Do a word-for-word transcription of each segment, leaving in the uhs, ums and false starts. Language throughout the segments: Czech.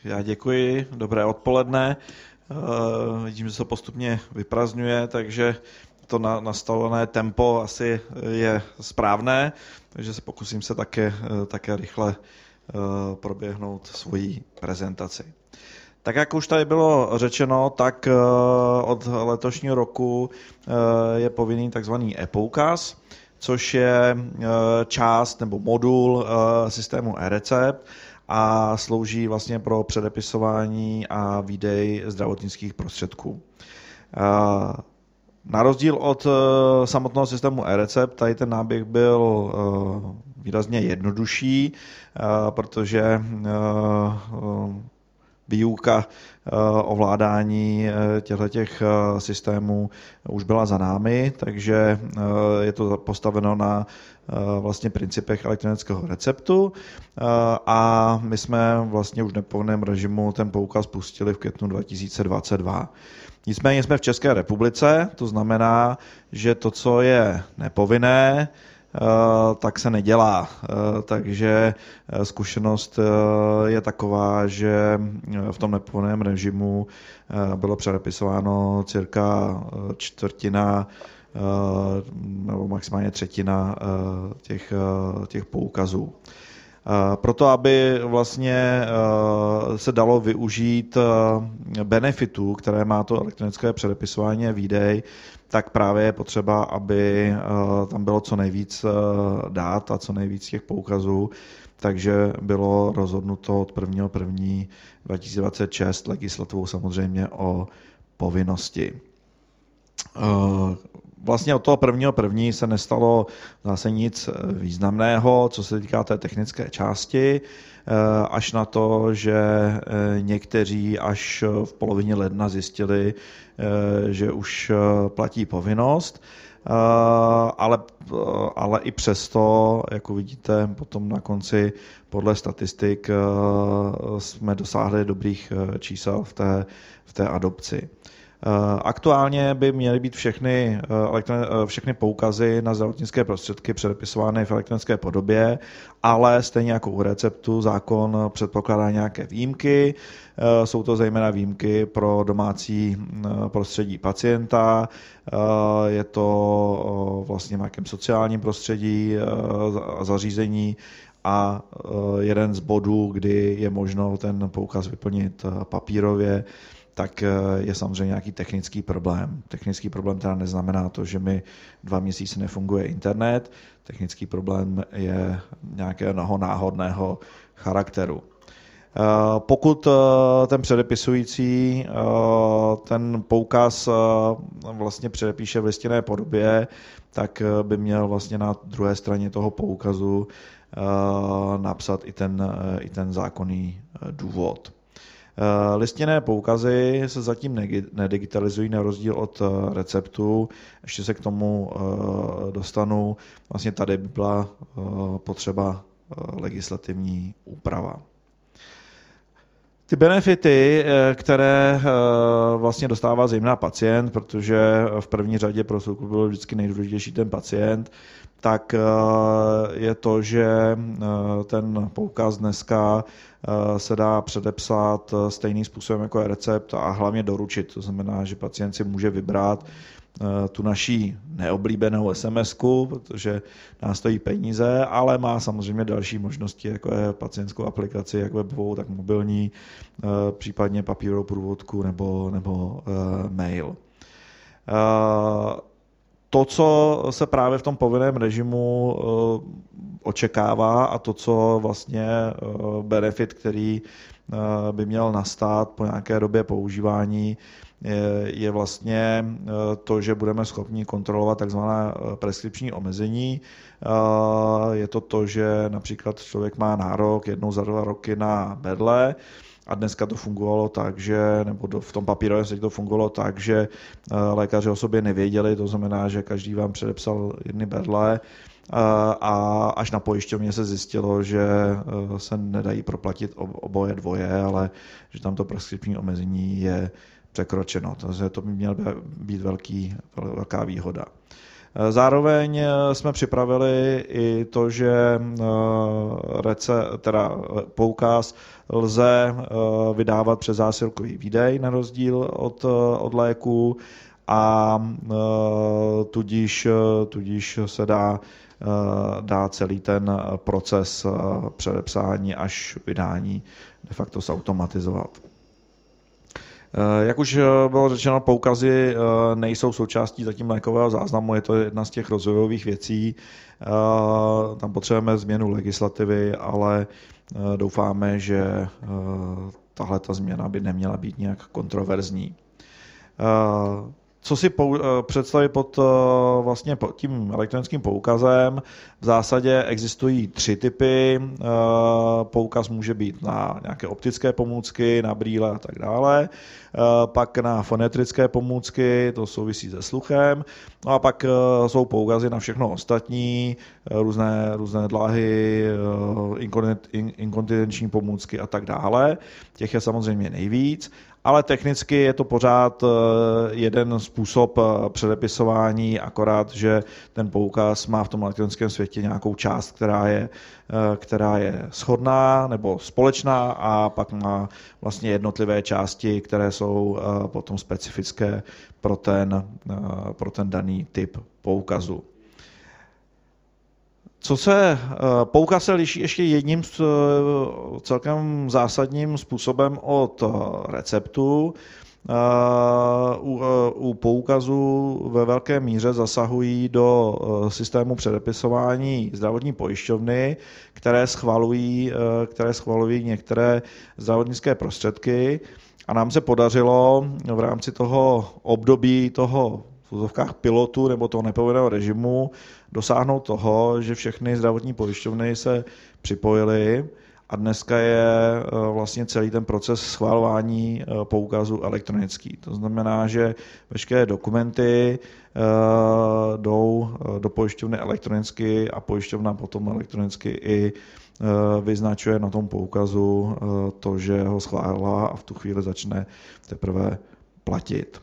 já děkuji, dobré odpoledne. Uh, vidím, že se postupně vyprazňuje, takže to na, nastavené tempo asi je správné, takže se pokusím se také, také rychle uh, proběhnout svoji prezentaci. Tak jak už tady bylo řečeno, tak uh, od letošního roku uh, je povinný takzvaný e-poukaz, což je uh, část nebo modul uh, systému e-recept, a slouží vlastně pro předepisování a výdej zdravotnických prostředků. Na rozdíl od samotného systému e-recept, tady ten náběh byl výrazně jednodušší, protože výuka ovládání těchto systémů už byla za námi, takže je to postaveno na vlastně principech elektronického receptu a my jsme vlastně už v nepovinném režimu ten poukaz pustili v květnu dva tisíce dvacet dva. Nicméně jsme v České republice, to znamená, že to, co je nepovinné, tak se nedělá. Takže zkušenost je taková, že v tom nepovinném režimu bylo předepisováno cirka čtvrtina nebo maximálně třetina těch, těch poukazů. Proto, aby vlastně se dalo využít benefitů, které má to elektronické předepisování a výdej, tak právě je potřeba, aby tam bylo co nejvíc dát a co nejvíc těch poukazů. Takže bylo rozhodnuto od prvního prvního dva tisíce dvacet šest legislativou samozřejmě o povinnosti. Vlastně od toho prvního první se nestalo zase nic významného, co se týká té technické části, až na to, že někteří až v polovině ledna zjistili, že už platí povinnost, ale, ale i přesto, jako vidíte, potom na konci podle statistik jsme dosáhli dobrých čísel v té, v té adopci. Aktuálně by měly být všechny, všechny poukazy na zdravotnické prostředky předepisovány v elektronické podobě, ale stejně jako u receptu zákon předpokládá nějaké výjimky. Jsou to zejména výjimky pro domácí prostředí pacienta, je to vlastně v nějakém sociálním prostředí a zařízení a jeden z bodů, kdy je možno ten poukaz vyplnit papírově, tak je samozřejmě nějaký technický problém. Technický problém teda neznamená to, že mi dva měsíce nefunguje internet. Technický problém je nějakého náhodného charakteru. Pokud ten předepisující ten poukaz vlastně předepíše v listinné podobě, tak by měl vlastně na druhé straně toho poukazu napsat i ten, i ten zákonný důvod. Listinné poukazy se zatím nedigitalizují na rozdíl od receptu. Ještě se k tomu dostanu. Vlastně tady by byla potřeba legislativní úprava. Ty benefity, které vlastně dostává zejména pacient, protože v první řadě pro soukromí byl vždycky nejdůležitější ten pacient, tak je to, že ten poukaz dneska se dá předepsat stejným způsobem jako je recept a hlavně doručit. To znamená, že pacient si může vybrat tu naší neoblíbenou es em esku, protože nás stojí peníze, ale má samozřejmě další možnosti, jako je pacientskou aplikaci, jak webovou, tak mobilní, případně papírovou průvodku nebo, nebo mail. To, co se právě v tom povinném režimu očekává a to, co vlastně benefit, který by měl nastat po nějaké době používání, je vlastně to, že budeme schopni kontrolovat takzvané preskripční omezení. Je to to, že například člověk má nárok jednou za dva roky na bedle, a dneska to fungovalo tak, že, nebo v tom papírovém světě to fungovalo tak, že lékaři o sobě nevěděli, to znamená, že každý vám předepsal jedny bedle a až na pojišťovně se zjistilo, že se nedají proplatit oboje dvoje, ale že tam to preskripční omezení je překročeno. Takže to by měla být velký, velká výhoda. Zároveň jsme připravili i to, že rece, teda poukaz lze vydávat přes zásilkový výdej na rozdíl od, od léku a tudíž, tudíž se dá, dá celý ten proces předepsání až vydání de facto zautomatizovat. Jak už bylo řečeno, poukazy nejsou součástí zatím lékového záznamu, je to jedna z těch rozvojových věcí. Tam potřebujeme změnu legislativy, ale doufáme, že tahle ta změna by neměla být nějak kontroverzní. Co si představit pod, vlastně pod tím elektronickým poukazem? V zásadě existují tři typy. Poukaz může být na nějaké optické pomůcky, na brýle a tak dále. Pak na fonetrické pomůcky, to souvisí se sluchem. No a pak jsou poukazy na všechno ostatní, různé, různé dlahy, inkontinenční pomůcky a tak dále. Těch je samozřejmě nejvíc. Ale technicky je to pořád jeden způsob předepisování, akorát, že ten poukaz má v tom elektronickém světě nějakou část, která je, která je shodná nebo společná a pak má vlastně jednotlivé části, které jsou potom specifické pro ten, pro ten daný typ poukazu. Co se poukaz se liší ještě jedním celkem zásadním způsobem od receptu. U, u poukazu ve velké míře zasahují do systému předepisování zdravotní pojišťovny, které schvalují, které schvalují některé zdravotnické prostředky. A nám se podařilo v rámci toho období toho v úzovkách pilotu nebo toho nepovinného režimu dosáhnout toho, že všechny zdravotní pojišťovny se připojily a dneska je vlastně celý ten proces schvalování poukazu elektronický. To znamená, že veškeré dokumenty jdou do pojišťovny elektronicky a pojišťovna potom elektronicky i vyznačuje na tom poukazu to, že ho schválila a v tu chvíli začne teprve platit.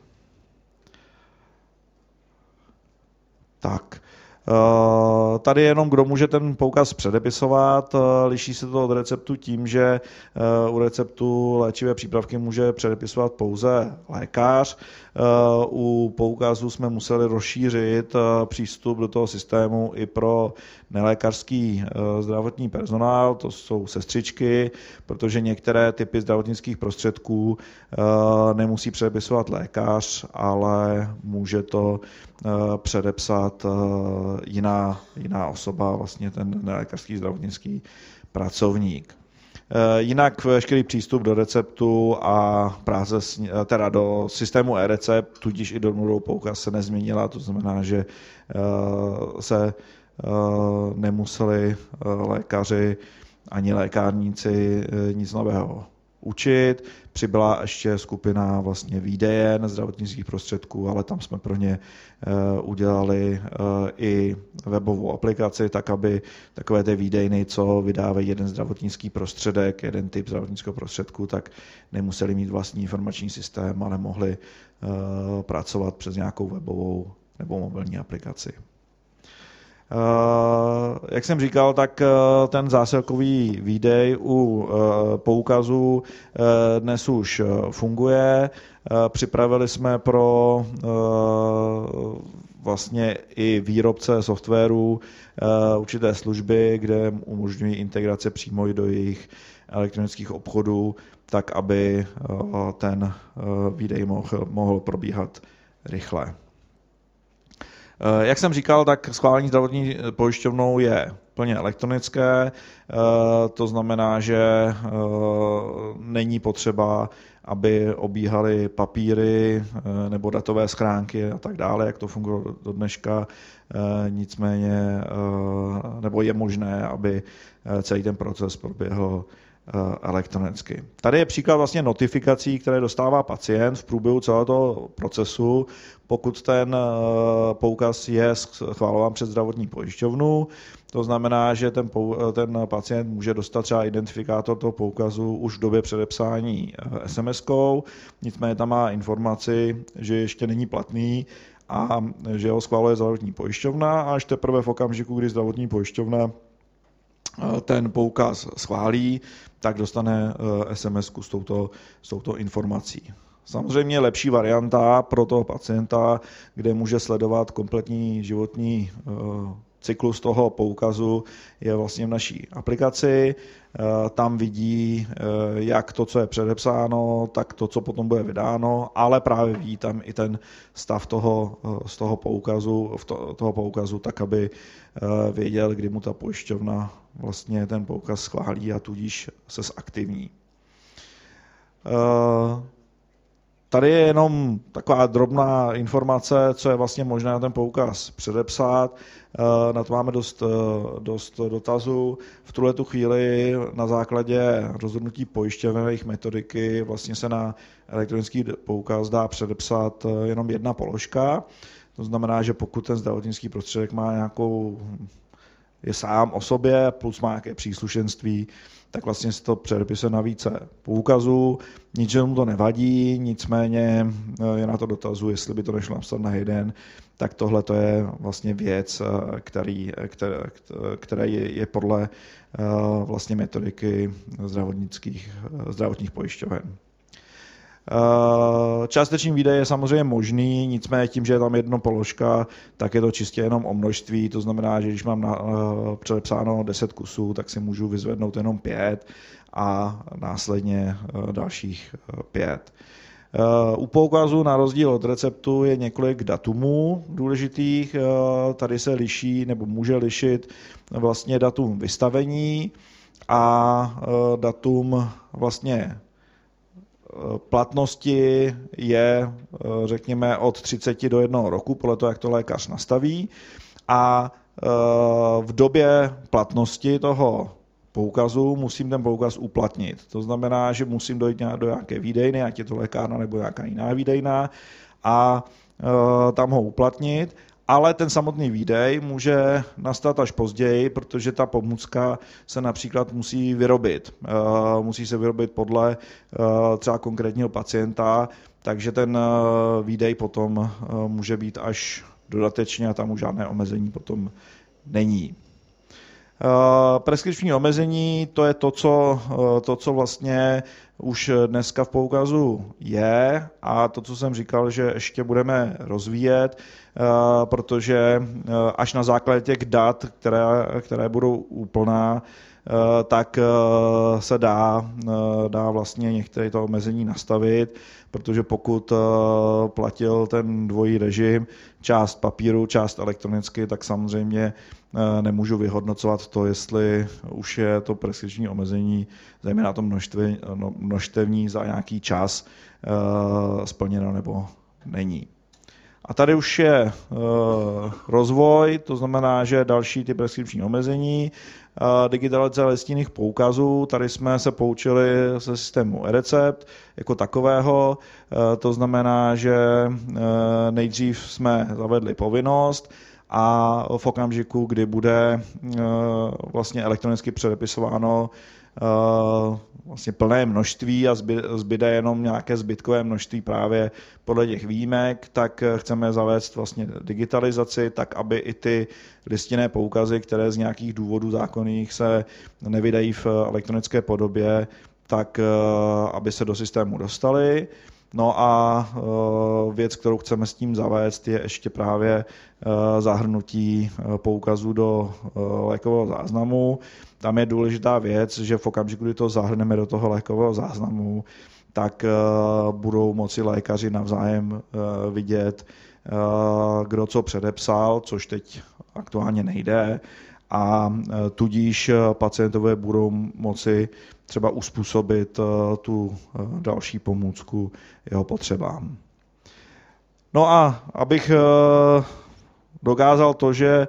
Tak, tady jenom kdo může ten poukaz předepisovat. Liší se to od receptu tím, že u receptu léčivé přípravky může předepisovat pouze lékař. U poukazu jsme museli rozšířit přístup do toho systému i pro nelékařský zdravotní personál, to jsou sestřičky, protože některé typy zdravotnických prostředků nemusí předepisovat lékař, ale může to předepsat jiná, jiná osoba, vlastně ten nelékařský zdravotnický pracovník. Jinak veškerý přístup do receptu a práce teda do systému e-recept, tudíž i do nulovou poukaz se nezměnila, to znamená, že se nemuseli lékaři ani lékárníci nic nového učit. Přibyla ještě skupina vlastně výdejen zdravotnických prostředků, ale tam jsme pro ně udělali i webovou aplikaci, tak aby takové ty výdejny, co vydávají jeden zdravotnický prostředek, jeden typ zdravotnického prostředku, tak nemuseli mít vlastní informační systém, ale mohli pracovat přes nějakou webovou nebo mobilní aplikaci. Jak jsem říkal, tak ten zásilkový výdej u poukazu dnes už funguje. Připravili jsme pro vlastně i výrobce softwaru určité služby, kde umožňují integrace přímo do jejich elektronických obchodů, tak aby ten výdej mohl, mohl probíhat rychle. Jak jsem říkal, tak schválení zdravotní pojišťovnou je plně elektronické, to znamená, že není potřeba, aby obíhaly papíry nebo datové schránky a tak dále, jak to funguje do dneška, nicméně, nebo je možné, aby celý ten proces proběhl elektronicky. Tady je příklad vlastně notifikací, které dostává pacient v průběhu celého toho procesu, pokud ten poukaz je schválován před zdravotní pojišťovnu. To znamená, že ten, ten pacient může dostat třeba identifikátor toho poukazu už v době předepsání es em eskou, nicméně tam má informaci, že ještě není platný a že ho schvaluje zdravotní pojišťovna a až teprve v okamžiku, kdy zdravotní pojišťovna ten poukaz schválí, tak dostane es em esku s touto, s touto informací. Samozřejmě lepší varianta pro toho pacienta, kde může sledovat kompletní životní cyklus toho poukazu, je vlastně v naší aplikaci. Tam vidí jak to, co je předepsáno, tak to, co potom bude vydáno, ale právě vidí tam i ten stav toho, z toho poukazu, toho poukazu, tak aby věděl, kdy mu ta pojišťovna vlastně ten poukaz schválí a tudíž se zaktivní. Tady je jenom taková drobná informace, co je vlastně možné na ten poukaz předepsat. Na to máme dost, dost dotazů. V tuhletu chvíli na základě rozhodnutí pojišťoven jejich metodiky vlastně se na elektronický poukaz dá předepsat jenom jedna položka. To znamená, že pokud ten zdravotnický prostředek má nějakou, je sám o sobě, plus má nějaké příslušenství, tak vlastně se to předepisuje na více poukazů. Ničemu to nevadí, nicméně je na to dotazu, jestli by to nešlo napsat na jeden, tak tohle to je vlastně věc, který, které, které je, je podle vlastně metodiky zdravotnických, zdravotních pojišťoven. Částečný výdej je samozřejmě možný, nicméně tím, že je tam jedna položka, tak je to čistě jenom o množství, to znamená, že když mám na, předepsáno deset kusů, tak si můžu vyzvednout jenom pět a následně dalších pět. U poukazu na rozdíl od receptu je několik datumů důležitých, tady se liší nebo může lišit vlastně datum vystavení a datum vlastně platnosti je, řekněme, od třiceti do jednoho roku, podle toho, jak to lékař nastaví. A v době platnosti toho poukazu musím ten poukaz uplatnit. To znamená, že musím dojít do nějaké výdejny, ať je to lékárna nebo nějaká jiná výdejna, a tam ho uplatnit. Ale ten samotný výdej může nastat až později, protože ta pomůcka se například musí vyrobit. Musí se vyrobit podle třeba konkrétního pacienta, takže ten výdej potom může být až dodatečně a tam už žádné omezení potom není. Preskripční omezení, to je to co, to, co vlastně už dneska v poukazu je, a to, co jsem říkal, že ještě budeme rozvíjet, protože až na základě těch dat, které, které budou úplná, tak se dá, dá vlastně některé to omezení nastavit, protože pokud platil ten dvojí režim, část papíru, část elektronicky, tak samozřejmě nemůžu vyhodnocovat to, jestli už je to preskripční omezení, zejména to množství, no, množstevní za nějaký čas splněno nebo není. A tady už je uh, rozvoj, to znamená, že další ty preskripční omezení, uh, digitalizace listinných poukazů, tady jsme se poučili ze systému eRecept jako takového, uh, to znamená, že uh, nejdřív jsme zavedli povinnost a v okamžiku, kdy bude uh, vlastně elektronicky předepisováno uh, vlastně plné množství a zbyde jenom nějaké zbytkové množství právě podle těch výjimek, tak chceme zavést vlastně digitalizaci, tak aby i ty listinné poukazy, které z nějakých důvodů zákonných se nevydají v elektronické podobě, tak aby se do systému dostaly. No a věc, kterou chceme s tím zavést, je ještě právě zahrnutí poukazů do lékového záznamu. Tam je důležitá věc, že v okamžiku, kdy to zahrneme do toho lékového záznamu, tak budou moci lékaři navzájem vidět, kdo co předepsal, což teď aktuálně nejde, a tudíž pacientové budou moci třeba uspůsobit tu další pomůcku jeho potřebám. No a abych dokázal to, že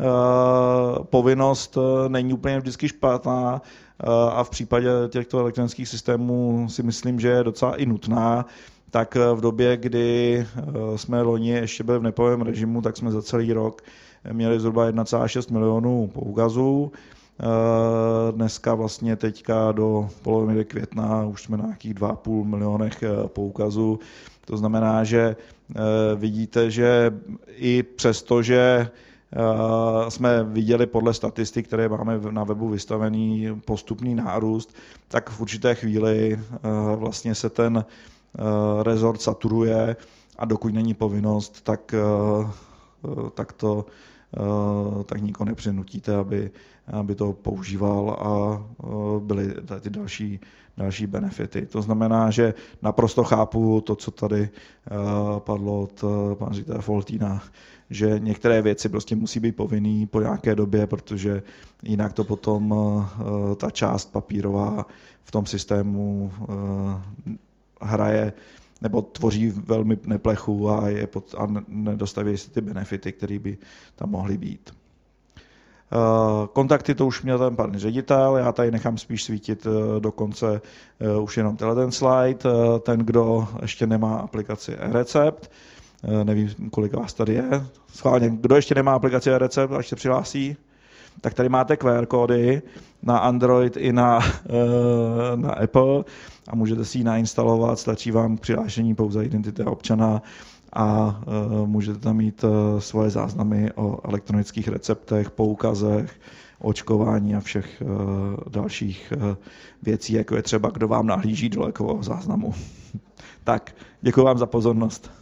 povinnost není úplně vždycky špatná a v případě těchto elektronických systémů si myslím, že je docela i nutná, tak v době, kdy jsme loni ještě byli v nepovém režimu, tak jsme za celý rok měli zhruba jedna celá šest milionů poukazů Dneska vlastně teďka do poloviny května už jsme na nějakých dva a půl milionech poukazů. To znamená, že vidíte, že i přesto, že jsme viděli podle statistik, které máme na webu vystavený postupný nárůst, tak v určité chvíli vlastně se ten rezort saturuje a dokud není povinnost, tak, tak to tak nikoho nepřinutíte, aby, aby to používal a byly ty další, další benefity. To znamená, že naprosto chápu to, co tady padlo od pana ředitele Foltýna, že některé věci prostě musí být povinný po nějaké době, protože jinak to potom ta část papírová v tom systému hraje nebo tvoří velmi neplechu a, je pod, a nedostaví si ty benefity, které by tam mohly být. Kontakty to už měl ten pan ředitel, já tady nechám spíš svítit do konce už jenom tenhle ten slide. Ten, kdo ještě nemá aplikaci eRecept, nevím, kolik vás tady je, schválně, kdo ještě nemá aplikaci eRecept, až se přihlásí, tak tady máte Q R kódy na Android i na, na Apple a můžete si ji nainstalovat, stačí vám k přihlášení pouze identita občana a můžete tam mít svoje záznamy o elektronických receptech, poukazech, očkování a všech dalších věcí, jako je třeba, kdo vám nahlíží do lékového záznamu. Tak, děkuji vám za pozornost.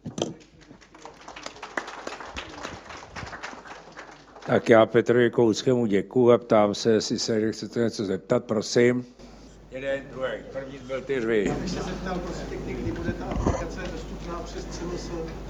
Tak já Petrovi Kouckému děkuju a ptám se, jestli se chcete něco zeptat, prosím. Jeden, druhý, první byl ty řvy. Já bych se zeptal, prosím pěkně, kdy bude ta aplikace dostupná přes C M S?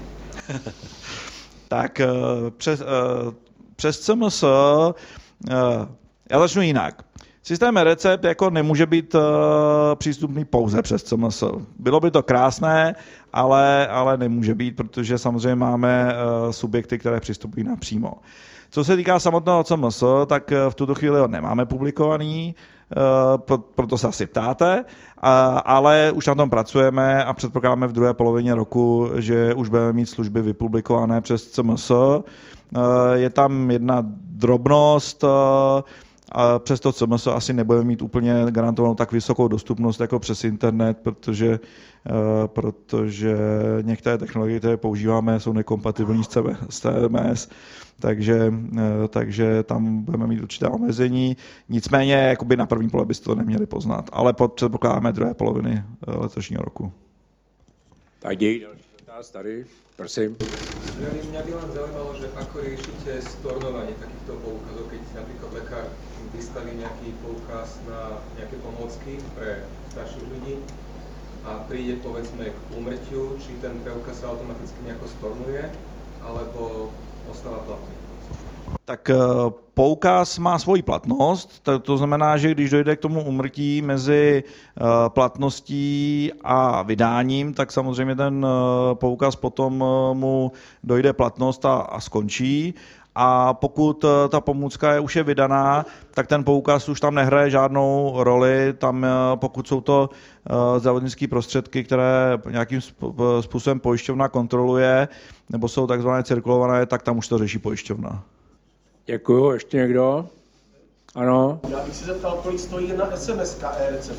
Tak přes, přes C M S, já začnu jinak. Systém eRecept jako nemůže být přístupný pouze přes C M S. Bylo by to krásné, ale, ale nemůže být, protože samozřejmě máme subjekty, které přistupují napřímo. Co se týká samotného C M S, tak v tuto chvíli ho nemáme publikovaný, proto se asi ptáte, ale už na tom pracujeme a předpokládáme v druhé polovině roku, že už budeme mít služby vypublikované přes C M S. Je tam jedna drobnost, a přesto C M S asi nebudeme mít úplně garantovanou tak vysokou dostupnost jako přes internet, protože, protože některé technologie, které používáme, jsou nekompatibilní s T M S, takže, takže tam budeme mít určité omezení. Nicméně jakoby na první pole byste to neměli poznat, ale předpokládáme druhé poloviny letošního roku. Tak děj, další dotaz tady, prosím. Mňa by len zaujímalo, že ako riešite stornovanie takýchto poukazov, keď si napríklad lekár vystaví nejaký poukaz na nejaké pomôcky pre starších ľudí a príde povedzme k úmrtiu, či ten preukaz sa automaticky nejako stornuje, alebo ostáva platný? Tak poukaz má svoji platnost, to znamená, že když dojde k tomu úmrtí mezi platností a vydáním, tak samozřejmě ten poukaz potom mu dojde platnost a, a skončí. A pokud ta pomůcka je už je vydaná, tak ten poukaz už tam nehraje žádnou roli. Tam, pokud jsou to zdravotnické prostředky, které nějakým způsobem pojišťovna kontroluje, nebo jsou takzvané cirkulované, tak tam už to řeší pojišťovna. Děkuju. Ještě někdo? Ano? Já bych se zeptal, kolik stojí jedna es em eska eRecept.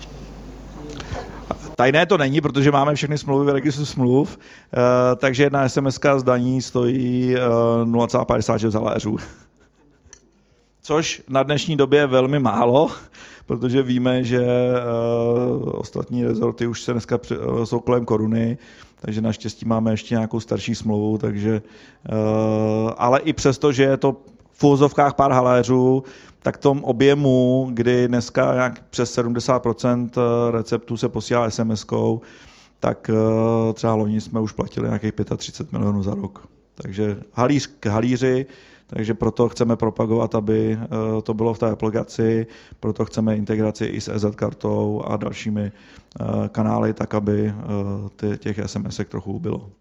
Tajné to není, protože máme všechny smlouvy v registru smluv, takže jedna es em eska z daní stojí nula celá padesát šest haléřů. Což na dnešní době je velmi málo, protože víme, že ostatní rezorty už se dneska jsou kolem koruny, takže naštěstí máme ještě nějakou starší smlouvu, takže, ale i přesto, že je to v uvozovkách pár haléřů, tak v tom objemu, kdy dneska nějak přes sedmdesát procent receptů se posílá es em eskou, tak třeba loni jsme už platili nějakých třicet pět milionů za rok. Takže halíř k halíři, takže proto chceme propagovat, aby to bylo v té aplikaci, proto chceme integraci i s é zet kartou a dalšími kanály, tak aby těch es em esek trochu bylo.